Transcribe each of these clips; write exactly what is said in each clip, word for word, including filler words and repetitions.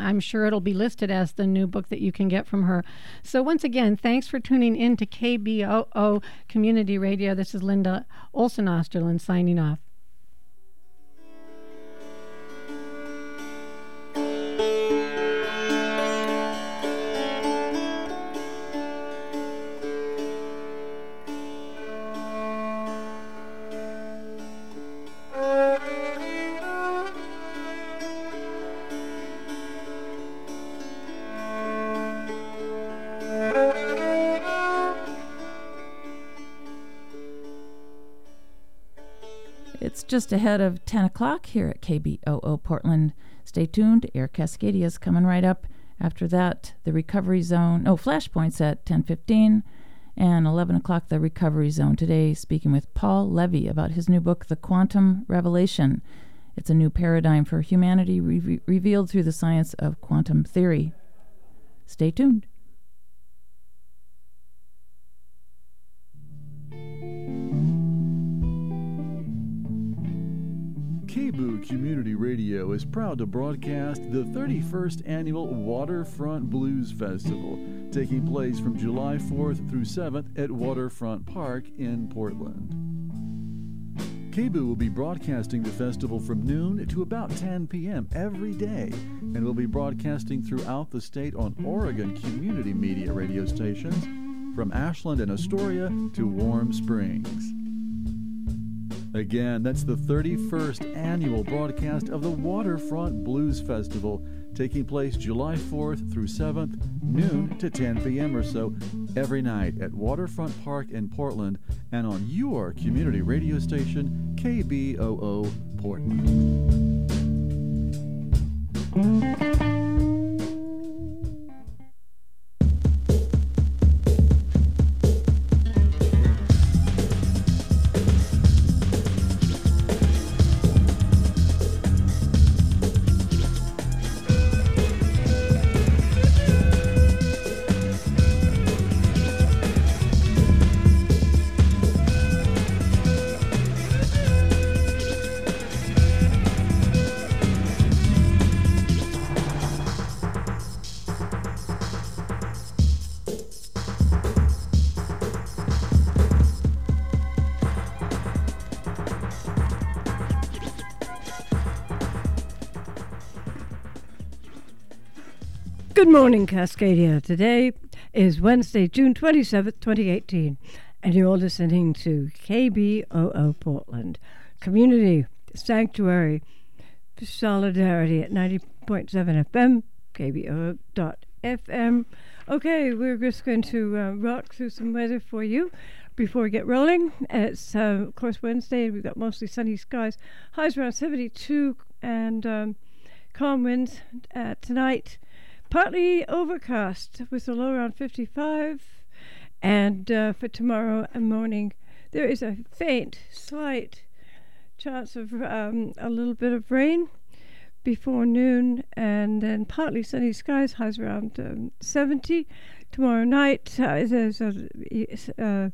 I'm sure it'll be listed as the new book that you can get from her. So once again, thanks for tuning in to K B O O Community Radio. This is Linda Olson Osterlund signing off. It's just ahead of ten o'clock here at K B O O Portland. Stay tuned. Air Cascadia is coming right up. After that, the Recovery Zone. No, Flashpoints at ten fifteen. And eleven o'clock, the Recovery Zone. Today, speaking with Paul Levy about his new book, The Quantum Revelation. It's a new paradigm for humanity re- revealed through the science of quantum theory. Stay tuned. K B O O Community Radio is proud to broadcast the thirty-first Annual Waterfront Blues Festival, taking place from July fourth through seventh at Waterfront Park in Portland. K B O O will be broadcasting the festival from noon to about ten p.m. every day, and will be broadcasting throughout the state on Oregon community media radio stations, from Ashland and Astoria to Warm Springs. Again, that's the thirty-first annual broadcast of the Waterfront Blues Festival, taking place July fourth through seventh, noon to ten p.m. or so, every night at Waterfront Park in Portland and on your community radio station, K B O O Portland. Good morning, Cascadia. Today is Wednesday, June twenty-seventh, twenty eighteen, and you're listening to K B O O Portland, Community Sanctuary Solidarity at ninety point seven F M, K B O O dot F M. Okay, we're just going to uh, rock through some weather for you before we get rolling. It's, uh, of course, Wednesday. We've got mostly sunny skies. Highs around seventy-two and um, calm winds uh, tonight. Partly overcast with a low around fifty-five, and uh, for tomorrow morning there is a faint, slight chance of um, a little bit of rain before noon, and then partly sunny skies, highs around um, seventy. Tomorrow night uh, there's a uh,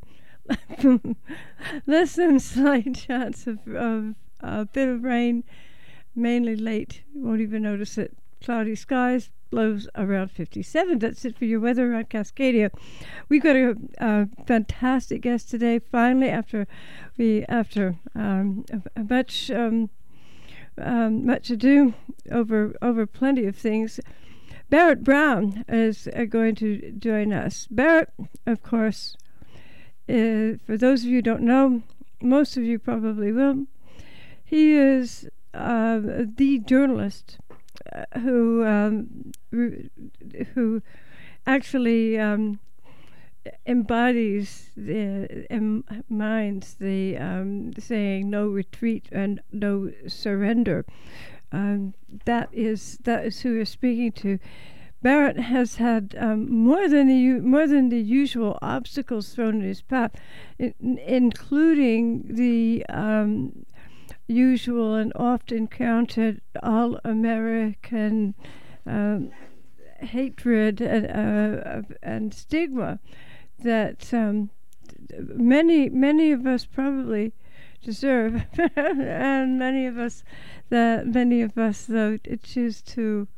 less than slight chance of, of a bit of rain, mainly late. You won't even notice it. Cloudy skies, blows around fifty-seven. That's it for your weather around Cascadia. We've got a, a fantastic guest today. Finally, after we after um, a, a much um, um, much ado over over plenty of things, Barrett Brown is uh, going to join us. Barrett, of course, uh, for those of you who don't know, most of you probably will. He is uh, the journalist Uh, who um, r- who actually um, embodies the em- minds the um, saying "no retreat" and "no surrender." Um, that is that is who you're speaking to. Barrett has had um, more than the u- more than the usual obstacles thrown in his path, in- including the um, usual and oft encountered all-American um, hatred and, uh, and stigma that um, many many of us probably deserve, and many of us that many of us though choose to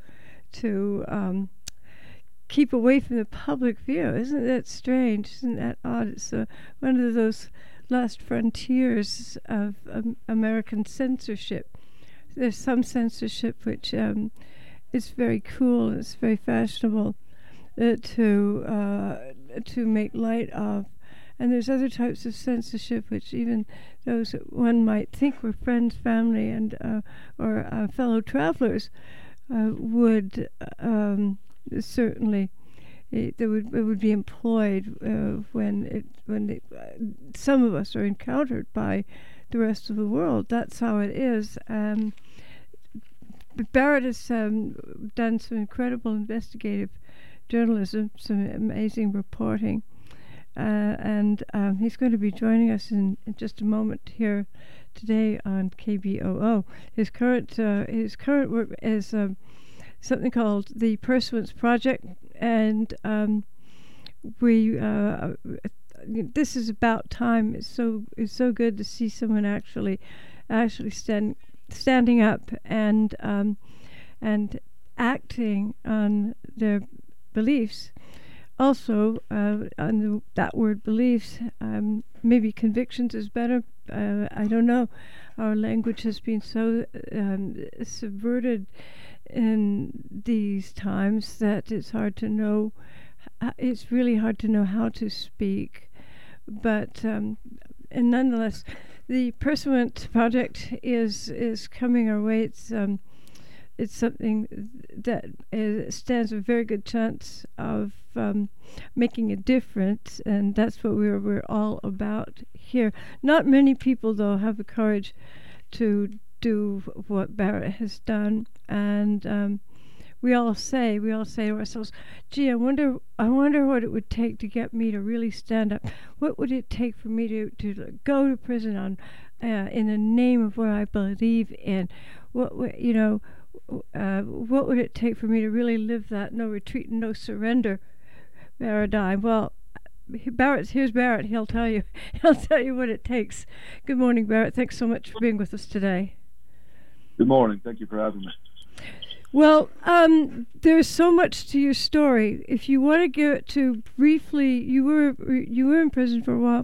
to um, keep away from the public view. Isn't that strange? Isn't that odd? It's uh, one of those last frontiers of um, American censorship. There's some censorship which um, is very cool, it's very fashionable uh, to uh, to make light of. And there's other types of censorship which even those that one might think were friends, family, and uh, or uh, fellow travelers uh, would um, certainly it, they would it would be employed uh, when it when it, uh, some of us are encountered by the rest of the world. That's how it is. Um, Barrett has um, done some incredible investigative journalism, some amazing reporting. Uh, and um, he's going to be joining us in, in just a moment here today on K B O O. His current uh, his current work is um, something called the Pursuance Project, and um, we uh, this is about time. It's so it's so good to see someone actually actually stand standing up and um, and acting on their beliefs. Also, uh, on the, that word beliefs, um, maybe convictions is better. Uh, I don't know. Our language has been so um, subverted in these times that it's hard to know. It's really hard to know how to speak. But um, and nonetheless, the Pursuance Project is is coming our way. It's um, it's something that is, stands a very good chance of um, making a difference, and that's what we're we're all about here. Not many people, though, have the courage to do what Barrett has done, and um, we all say we all say to ourselves, "Gee, I wonder, I wonder what it would take to get me to really stand up. What would it take for me to to go to prison on uh, in the name of what I believe in? What you know." Uh, what would it take for me to really live that no retreat and no surrender paradigm? Well, Barrett, here's Barrett. He'll tell you. He'll tell you what it takes. Good morning, Barrett. Thanks so much for being with us today. Good morning. Thank you for having me. Well, um, there's so much to your story. If you want to give it to briefly, you were you were in prison for a while,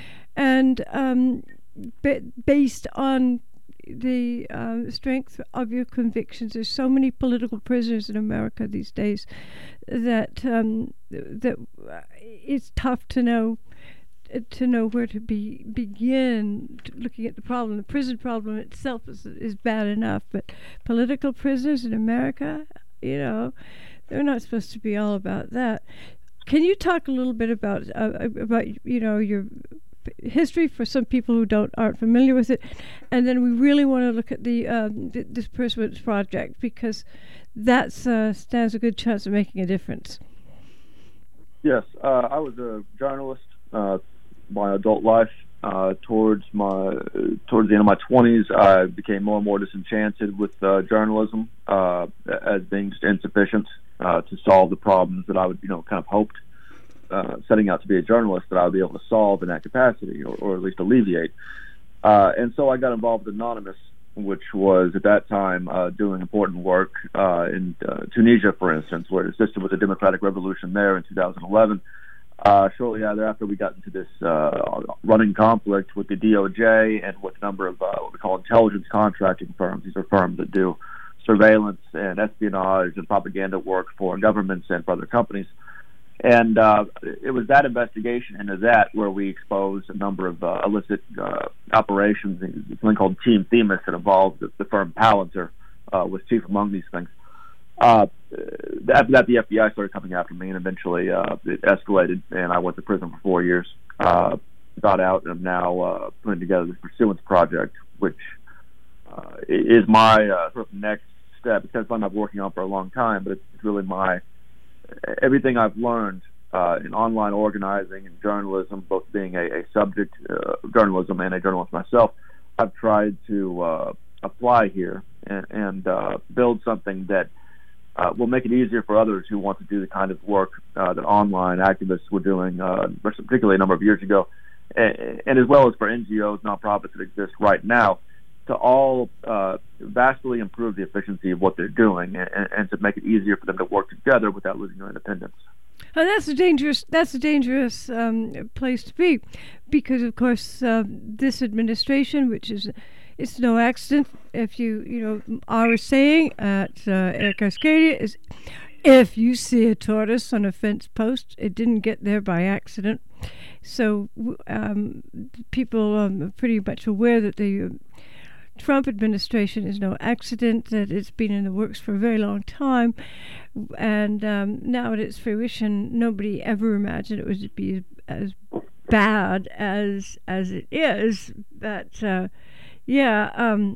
and um, ba- based on the uh, strength of your convictions. There's so many political prisoners in America these days that um, that it's tough to know to know where to be begin looking at the problem. The prison problem itself is is bad enough, but political prisoners in America, you know, they're not supposed to be all about that. Can you talk a little bit about uh, about you know your history for some people who don't aren't familiar with it, and then we really want to look at the um, th- this Pursuance Project, because that uh, stands a good chance of making a difference. Yes, uh, I was a journalist uh, my adult life. Uh, towards my towards the end of my twenties, I became more and more disenchanted with uh, journalism uh, as being just insufficient uh, to solve the problems that I would, you know, kind of hoped. Uh, setting out to be a journalist, that I would be able to solve in that capacity, or, or at least alleviate. Uh, and so I got involved with Anonymous, which was at that time uh, doing important work uh, in uh, Tunisia, for instance, where it assisted with the democratic revolution there in two thousand eleven. Uh, shortly thereafter, we got into this uh, running conflict with the D O J and with a number of uh, what we call intelligence contracting firms. These are firms that do surveillance and espionage and propaganda work for governments and for other companies. And uh, it was that investigation into that where we exposed a number of uh, illicit uh, operations, something called Team Themis that involved the, the firm Palantir, uh, was chief among these things. Uh, after that, the F B I started coming after me, and eventually uh, it escalated, and I went to prison for four years. Uh, got out, and I'm now uh, putting together this Pursuance Project, which uh, is my uh, sort of next step. It's something I've been working on for a long time, but it's really my everything I've learned uh, in online organizing and journalism, both being a, a subject uh, of journalism and a journalist myself, I've tried to uh, apply here and, and uh, build something that uh, will make it easier for others who want to do the kind of work uh, that online activists were doing, uh, particularly a number of years ago, and, and as well as for N G Os, nonprofits that exist right now. to all uh, vastly improve the efficiency of what they're doing and, and to make it easier for them to work together without losing their independence. And that's a dangerous. That's a dangerous um, place to be, because of course uh, this administration, which is, it's no accident. If you you know our saying at uh, Air Cascadia is, if you see a tortoise on a fence post, it didn't get there by accident. So um, people um, are pretty much aware that the uh, Trump administration is no accident, that it's been in the works for a very long time, and um, now at its fruition, nobody ever imagined it would be as bad as as it is. But uh, yeah, um,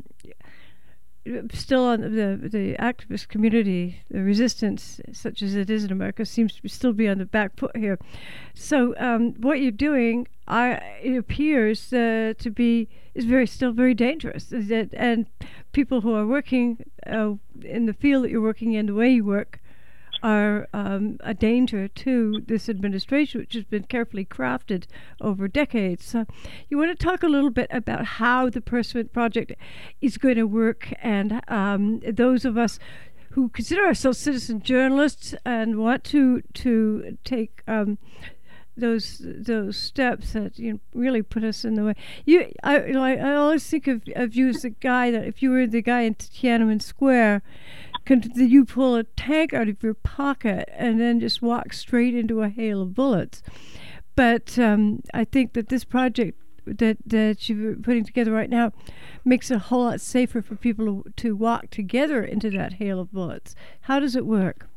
still on the the activist community, the resistance, such as it is in America, seems to be still be on the back foot here. So um, what you're doing, I it appears uh, to be is very still very dangerous. That and people who are working uh, in the field that you're working in, the way you work, are um, a danger to this administration, which has been carefully crafted over decades. So you want to talk a little bit about how the Pursuant Project is going to work, and um, those of us who consider ourselves citizen journalists and want to to take um, those those steps that you know, really put us in the way. You, I, I, I always think of, of you as the guy that if you were the guy in Tiananmen Square, could you pull a tank out of your pocket and then just walk straight into a hail of bullets. But um, I think that this project that that you're putting together right now makes it a whole lot safer for people to, to walk together into that hail of bullets. How does it work?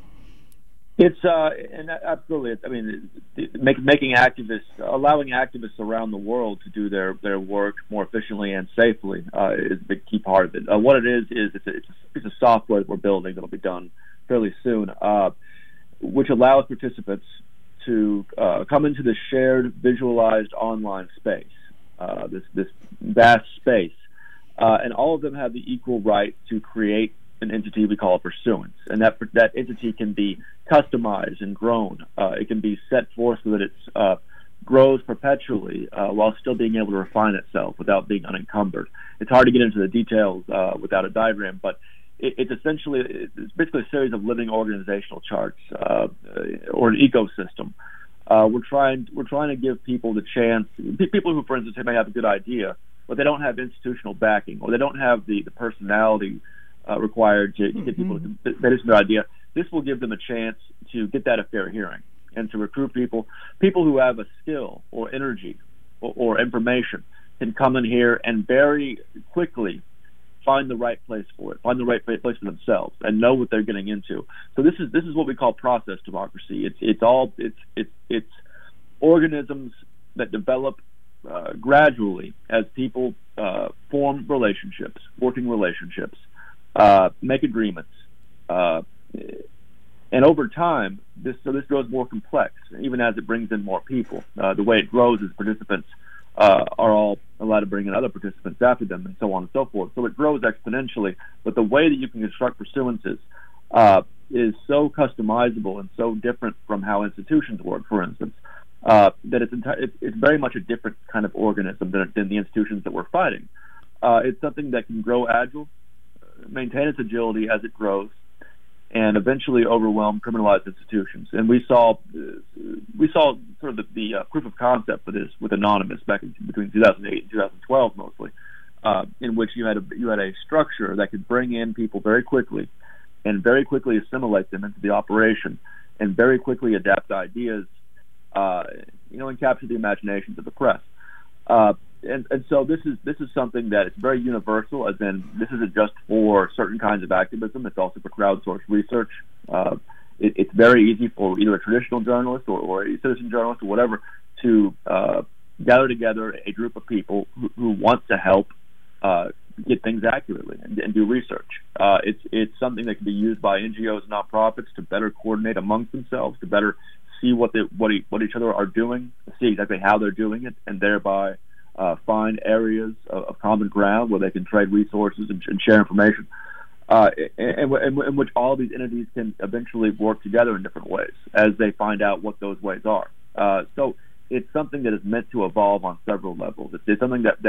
It's uh, and absolutely. I mean, make, making activists, allowing activists around the world to do their, their work more efficiently and safely uh, is a big key part of it. Uh, what it is is it's a, it's a piece of software that we're building that'll be done fairly soon, uh, which allows participants to uh, come into the shared, visualized online space, uh, this this vast space, uh, and all of them have the equal right to create an entity we call a pursuance, and that that entity can be customized and grown. Uh, it can be set forth so that it uh, grows perpetually uh, while still being able to refine itself without being unencumbered. It's hard to get into the details uh, without a diagram, but it, it's essentially it's basically a series of living organizational charts uh, or an ecosystem. Uh, we're trying we're trying to give people the chance, people who, for instance, may have a good idea, but they don't have institutional backing or they don't have the, the personality Uh, required to mm-hmm. get people to that is their idea. This will give them a chance to get that a fair hearing and to recruit people. People who have a skill or energy or, or information can come in here and very quickly find the right place for it, find the right place for themselves, and know what they're getting into. So this is this is what we call process democracy. It's it's all it's it's it's organisms that develop uh, gradually as people uh, form relationships, working relationships. Uh, make agreements, uh, and over time, this so this grows more complex. Even as it brings in more people, uh, the way it grows is participants uh, are all allowed to bring in other participants after them, and so on and so forth. So it grows exponentially. But the way that you can construct pursuances uh, is so customizable and so different from how institutions work, for instance, uh, that it's, enti- it's it's very much a different kind of organism than, than the institutions that we're fighting. Uh, it's something that can grow agile, maintain its agility as it grows, and eventually overwhelm criminalized institutions. And we saw uh, we saw sort of the, the uh, proof of concept for this with Anonymous back in, between two thousand eight and two thousand twelve, mostly, uh, in which you had a you had a structure that could bring in people very quickly, and very quickly assimilate them into the operation, and very quickly adapt ideas, uh, you know, and capture the imaginations of the press. Uh, And, and so this is this is something that is very universal, as in this isn't just for certain kinds of activism. It's also for crowdsourced research. Uh, it, it's very easy for either a traditional journalist or, or a citizen journalist or whatever to uh, gather together a group of people who, who want to help uh, get things accurately and, and do research. Uh, it's it's something that can be used by N G Os and nonprofits to better coordinate amongst themselves, to better see what they what, e- what each other are doing, see exactly how they're doing it, and thereby Uh, find areas of, of common ground where they can trade resources and, and share information, uh, and, and, and in which all these entities can eventually work together in different ways as they find out what those ways are. Uh, so it's something that is meant to evolve on several levels. It's, it's something that, that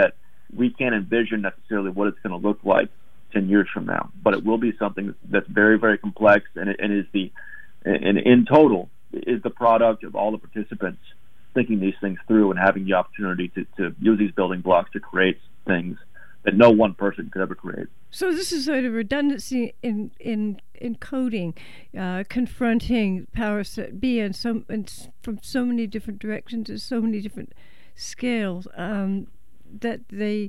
we can't envision necessarily what it's going to look like ten years from now. But it will be something that's very, very complex, and it and is the and in total is the product of all the participants thinking these things through and having the opportunity to, to use these building blocks to create things that no one person could ever create. So this is sort of redundancy in in in coding, uh, confronting powers that be, and some and from so many different directions and so many different scales um, that the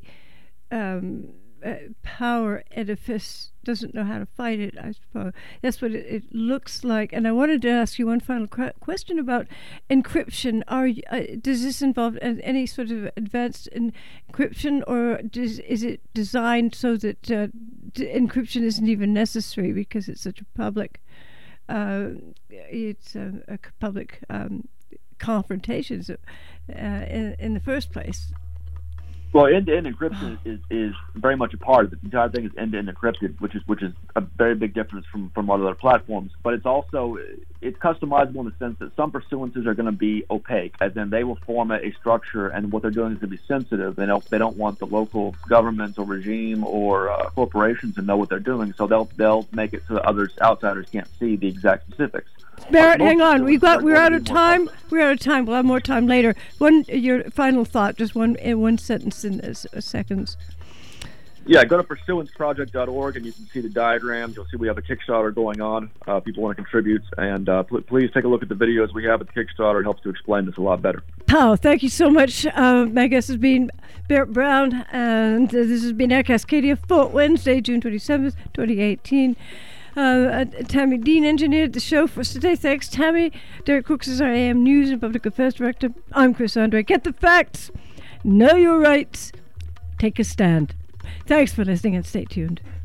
um, uh, power edifice doesn't know how to fight it, I suppose. That's what it, it looks like. And I wanted to ask you one final qu- question about encryption. Are you, uh, does this involve any sort of advanced in- encryption, or does, is it designed so that uh, d- encryption isn't even necessary because it's such a public, uh, it's a, a public um, confrontation so, uh, in, in the first place? Well, end-to-end encryption is, is very much a part of it. The entire thing is end-to-end encrypted, which is which is a very big difference from, from other platforms. But it's also it's customizable in the sense that some pursuances are going to be opaque, as in they will format a structure, and what they're doing is going to be sensitive. They don't they don't want the local government or regime or uh, corporations to know what they're doing, so they'll they'll make it so that others outsiders can't see the exact specifics. Barrett, hang on. We got we're out of time. We're out of time. We'll have more time later. One, your final thought, just one in one sentence in uh, seconds. Yeah, go to pursuance project dot org and you can see the diagrams. You'll see we have a Kickstarter going on. Uh, people want to contribute, and uh, pl- please take a look at the videos we have at the Kickstarter. It helps to explain this a lot better. Pow, thank you so much. Uh, my guest has been Barrett Brown, and uh, this has been Air Cascadia for Wednesday, June twenty-seventh, twenty eighteen. Uh, Tammy Dean engineered the show for us today. Thanks, Tammy. Derek Cooks is our A M News and Public Affairs Director. I'm Chris Andre. Get the facts. Know your rights. Take a stand. Thanks for listening and stay tuned.